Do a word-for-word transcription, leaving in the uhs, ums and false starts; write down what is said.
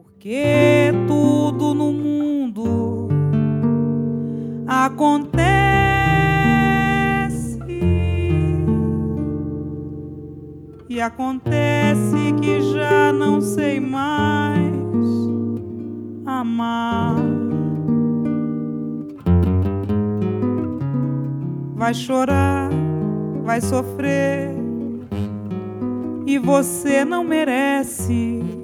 Porque tudo no mundo acontece e acontece que já não sei mais amar. Vai chorar, vai sofrer e você não merece.